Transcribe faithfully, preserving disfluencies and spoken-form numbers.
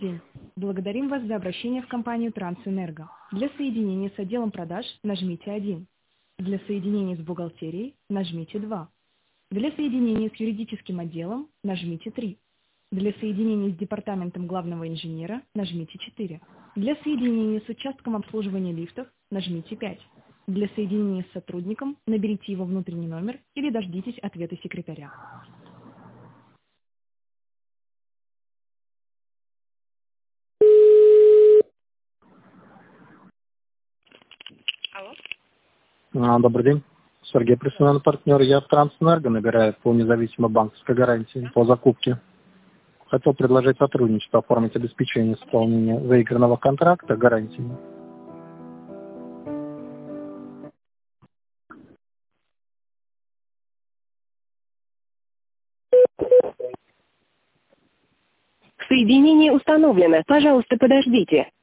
День. Благодарим вас за обращение в компанию Трансэнерго. Для соединения с отделом продаж нажмите один. Для соединения с бухгалтерией нажмите два. Для соединения с юридическим отделом нажмите три. Для соединения с департаментом главного инженера нажмите четыре. Для соединения с участком обслуживания лифтов нажмите пять. Для соединения с сотрудником наберите его внутренний номер или дождитесь ответа секретаря. Алло. А, Добрый день. Сергей, профессиональный партнер. Я в Трансэнерго набираю по независимой банковской гарантии по закупке. Хотел предложить сотрудничество, оформить обеспечение исполнения выигранного контракта гарантии. Соединение установлено. Пожалуйста, подождите.